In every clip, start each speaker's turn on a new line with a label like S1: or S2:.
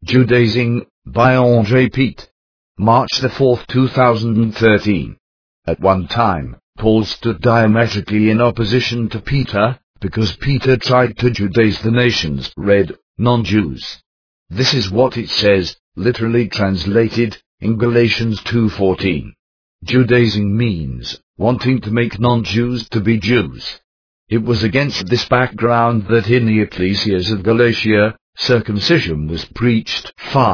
S1: Judaizing, by André Pete. March the 4th, 2013. At one time, Paul stood diametrically in opposition to Peter, because Peter tried to Judaize the nations, read, non-Jews. This is what it says, literally translated, in Galatians 2:14. Judaizing means, wanting to make non-Jews to be Jews. It was against this background that in the ecclesias of Galatia, circumcision was preached.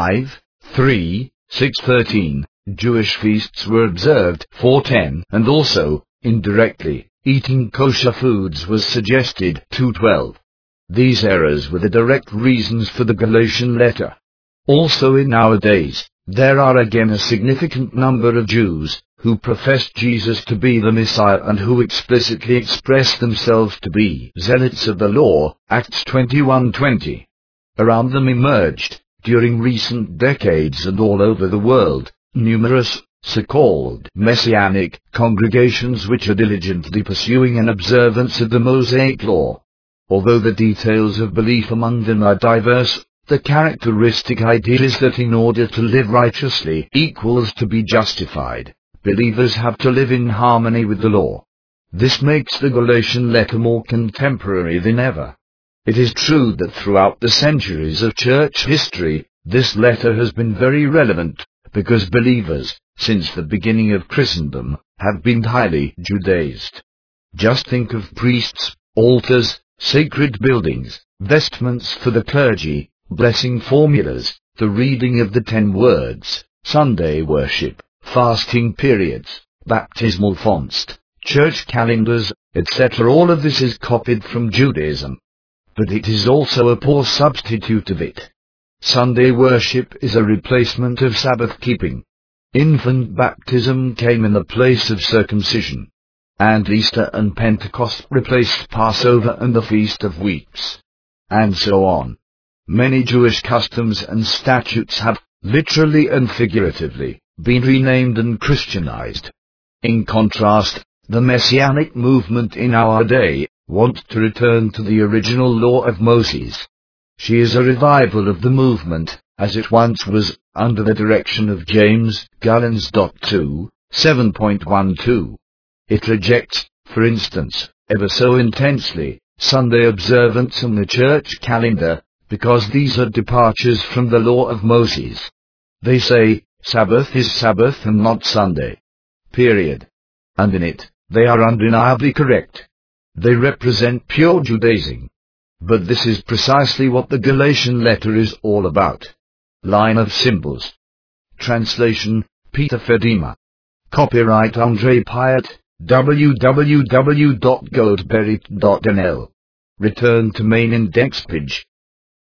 S1: 5:3, 6:13, Jewish feasts were observed. 4:10, and also, indirectly, eating kosher foods was suggested. 2:12. These errors were the direct reasons for the Galatian letter. Also in our days, there are again a significant number of Jews who profess Jesus to be the Messiah and who explicitly express themselves to be zealots of the law, Acts 21:20. Around them emerged, during recent decades and all over the world, numerous, so-called messianic congregations which are diligently pursuing an observance of the Mosaic law. Although the details of belief among them are diverse, the characteristic idea is that in order to live righteously equals to be justified, believers have to live in harmony with the law. This makes the Galatian letter more contemporary than ever. It is true that throughout the centuries of church history, this letter has been very relevant, because believers, since the beginning of Christendom, have been highly Judaized. Just think of priests, altars, sacred buildings, vestments for the clergy, blessing formulas, the reading of the 10 words, Sunday worship, fasting periods, baptismal fonts, church calendars, etc. All of this is copied from Judaism. But it is also a poor substitute of it. Sunday worship is a replacement of Sabbath keeping. Infant baptism came in the place of circumcision. And Easter and Pentecost replaced Passover and the Feast of Weeks. And so on. Many Jewish customs and statutes have, literally and figuratively, been renamed and Christianized. In contrast, the Messianic movement in our day wants to return to the original law of Moses. She is a revival of the movement, as it once was, under the direction of James Gallons. 2, 7.12. It rejects, for instance, ever so intensely, Sunday observance and the church calendar, because these are departures from the law of Moses. They say, Sabbath is Sabbath and not Sunday. Period. And in it, they are undeniably correct. They represent pure Judaizing. But this is precisely what the Galatian letter is all about. Line of symbols. Translation, Peter Fedima. Copyright André Pyatt, www.goldberry.nl. Return to main index page.